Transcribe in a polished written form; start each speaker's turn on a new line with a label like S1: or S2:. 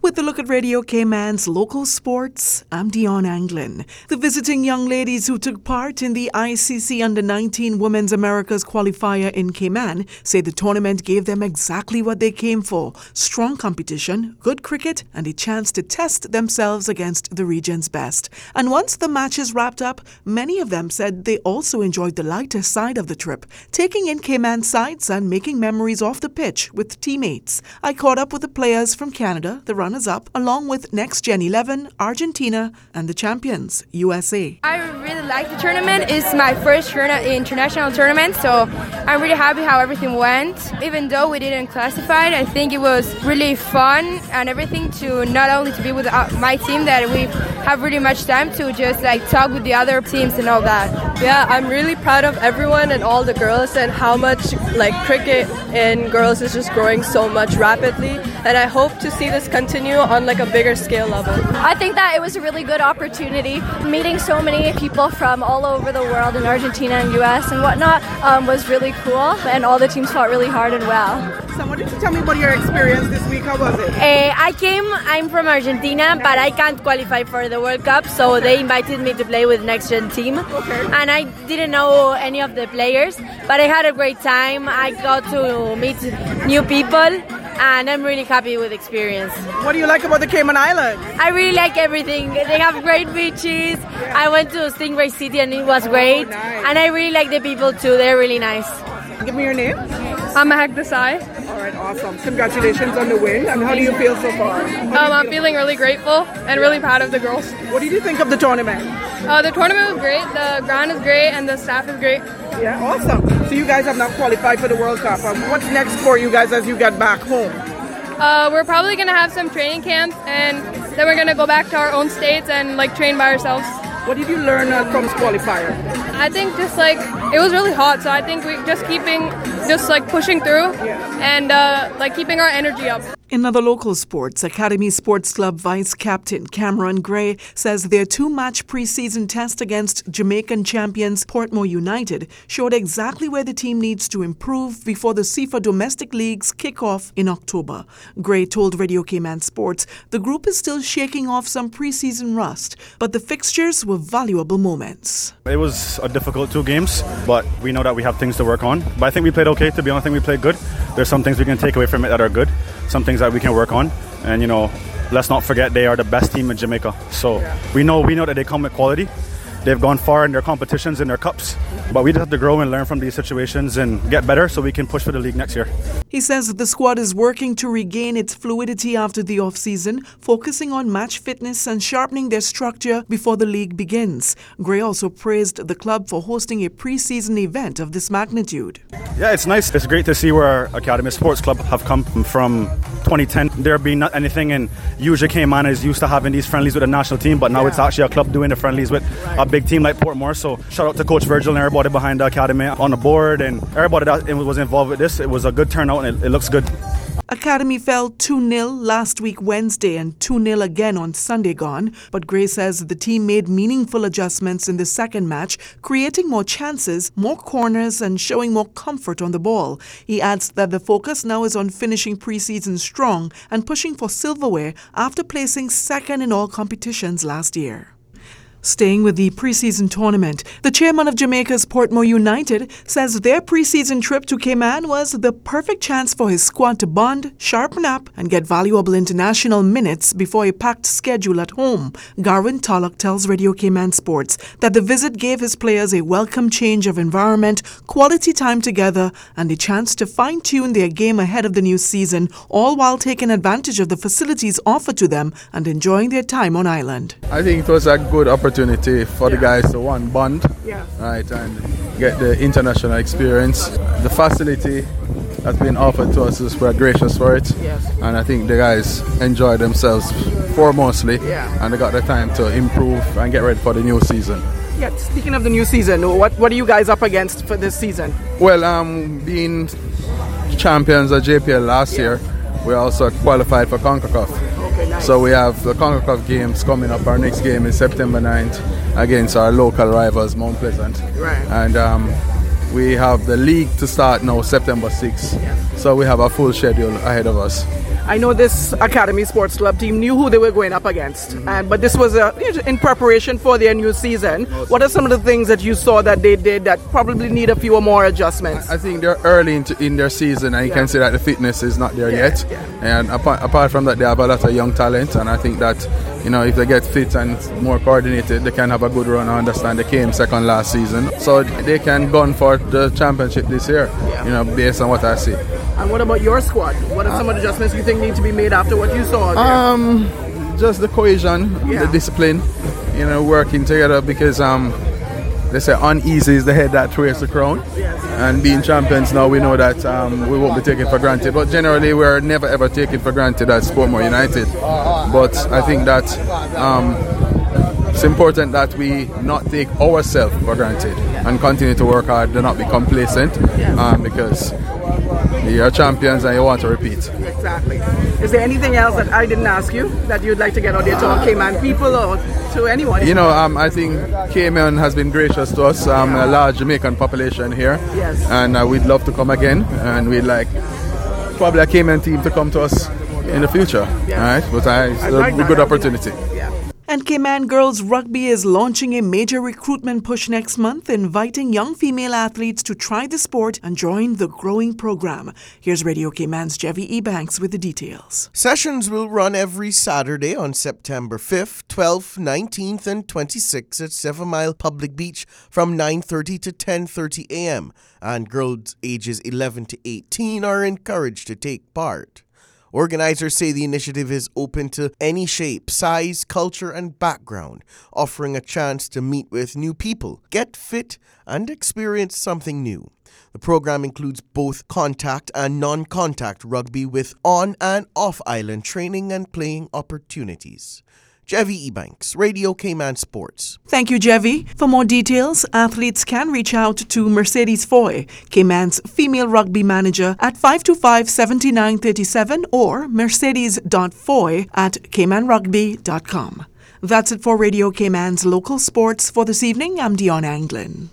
S1: With a look at Radio Cayman's local sports, I'm Dion Anglin. The visiting young ladies who took part in the ICC Under-19 Women's Americas qualifier in Cayman say the tournament gave them exactly what they came for: strong competition, good cricket, and a chance to test themselves against the region's best. And once the matches wrapped up, many of them said they also enjoyed the lighter side of the trip, taking in Cayman sights and making memories off the pitch with teammates. I caught up with the players from Canada, the runners-up, along with Next Gen 11, Argentina, and the champions, USA.
S2: I really like the tournament. It's my first international tournament, so I'm really happy how everything went. Even though we didn't classify, I think it was really fun and everything to not only to be with my team, that we have really much time to just talk with the other teams and all that.
S3: Yeah, I'm really proud of everyone and all the girls and how much cricket in girls is just growing so much rapidly, and I hope to see this continue on a bigger scale level.
S4: I think that it was a really good opportunity. Meeting so many people from all over the world in Argentina and US and whatnot was really cool, and all the teams fought really hard and well.
S5: So why don't you tell me about your experience this week? How was it?
S6: I'm from Argentina, but I can't qualify for the World Cup, so they invited me to play with Next Gen team.
S5: Okay.
S6: And I didn't know any of the players, but I had a great time. I got to meet new people, and I'm really happy with the experience.
S5: What do you like about the Cayman Islands?
S6: I really like everything. They have great beaches. I went to Stingray City and it was great.
S5: Nice.
S6: And I really like the people too. They're really nice.
S5: Give me your name.
S3: I'm Mahak Desai.
S5: All right, awesome. Congratulations on the win. And how do you feel so far?
S3: I'm feeling really grateful and really proud of the girls.
S5: What did you think of the tournament?
S3: The tournament was great. The ground is great and the staff is great.
S5: Yeah, awesome. So you guys have now qualified for the World Cup. What's next for you guys as you get back home?
S3: We're probably going to have some training camps, and then we're going to go back to our own states and train by ourselves.
S5: What did you learn from this qualifier?
S3: I think just it was really hot, so I think we just pushing through and keeping our energy up.
S1: In other local sports, Academy Sports Club Vice Captain Cameron Gray says their two-match preseason test against Jamaican champions Portmore United showed exactly where the team needs to improve before the CIFA Domestic Leagues kick off in October. Gray told Radio Cayman Sports the group is still shaking off some preseason rust, but the fixtures were valuable moments.
S7: It was a difficult 2 games, but we know that we have things to work on. But I think we played okay, to be honest. I think we played good. There's some things we can take away from it that are good, some things that we can work on. And, let's not forget they are the best team in Jamaica. So we know that they come with quality. They've gone far in their competitions, in their cups. But we just have to grow and learn from these situations and get better so we can push for the league next year.
S1: He says the squad is working to regain its fluidity after the off-season, focusing on match fitness and sharpening their structure before the league begins. Gray also praised the club for hosting a pre-season event of this magnitude.
S7: Yeah, it's nice. It's great to see where Academy Sports Club have come from 2010. There being not anything, and usually Cayman is used to having these friendlies with the national team, but now it's actually a club doing the friendlies with a big team like Portmore. So shout out to Coach Virgil and everybody behind the academy on the board and everybody that was involved with this. It was a good turnout and it looks good.
S1: Academy fell 2-0 last week Wednesday and 2-0 again on Sunday gone, but Gray says the team made meaningful adjustments in the second match, creating more chances, more corners and showing more comfort on the ball. He adds that the focus now is on finishing preseason strong and pushing for silverware after placing second in all competitions last year. Staying with the preseason tournament, the chairman of Jamaica's Portmore United says their preseason trip to Cayman was the perfect chance for his squad to bond, sharpen up, and get valuable international minutes before a packed schedule at home. Garwin Tulloch tells Radio Cayman Sports that the visit gave his players a welcome change of environment, quality time together, and a chance to fine-tune their game ahead of the new season, all while taking advantage of the facilities offered to them and enjoying their time on island.
S8: I think it was a good opportunity for the guys to bond, right, and get the international experience. The facility that's been offered to us, we're gracious for it, and I think the guys enjoyed themselves foremostly, and they got the time to improve and get ready for the new season.
S5: Yeah, speaking of the new season, what are you guys up against for this season?
S8: Well, being champions of JPL last year, we also qualified for CONCACAF.
S5: Nice.
S8: So we have the CONCACAF games coming up. Our next game is September 9th against our local rivals, Mount Pleasant.
S5: Right.
S8: And we have the league to start now, September 6th. So we have a full schedule ahead of us.
S5: I know this Academy Sports Club team knew who they were going up against, but this was in preparation for their new season. What are some of the things that you saw that they did that probably need a few more adjustments?
S8: I think they're early in their season, and you can see that the fitness is not there yet.
S5: Yeah.
S8: And apart from that, they have a lot of young talent, and I think that if they get fit and more coordinated, they can have a good run. I understand they came second last season, so they can gun for the championship this year. Based on what I see.
S5: And what about your squad? What are some of the adjustments you think need to be made after what you saw out there?
S8: Just the cohesion, the discipline, working together, because they say uneasy is the head that wears the crown.
S5: Yes.
S8: And being champions now, we know that we won't be taken for granted. But generally, we're never ever taken for granted at Sportmore United. But I think that it's important that we not take ourselves for granted and continue to work hard, do not be complacent, because you're champions and you want to repeat.
S5: Exactly. Is there anything else that I didn't ask you that you'd like to get out there to our Cayman people or to anyone?
S8: I think Cayman has been gracious to us. A large Jamaican population here.
S5: Yes.
S8: And we'd love to come again, and we'd like probably a Cayman team to come to us in the future.
S5: Yes.
S8: Right? But it's a good opportunity.
S1: And Cayman Girls Rugby is launching a major recruitment push next month, inviting young female athletes to try the sport and join the growing program. Here's Radio Cayman's Jevi Ebanks with the details.
S9: Sessions will run every Saturday on September 5th, 12th, 19th and 26th at 7 Mile Public Beach from 9:30 to 10:30 a.m. and girls ages 11 to 18 are encouraged to take part. Organizers say the initiative is open to any shape, size, culture, and background, offering a chance to meet with new people, get fit, and experience something new. The program includes both contact and non-contact rugby with on- and off-island training and playing opportunities. Jevi Ebanks, Radio Cayman Sports.
S1: Thank you, Jevi. For more details, athletes can reach out to Mercedes Foy, Cayman's female rugby manager, at 525-7937 or mercedes.foy@caymanrugby.com. That's it for Radio Cayman's local sports for this evening. I'm Dion Anglin.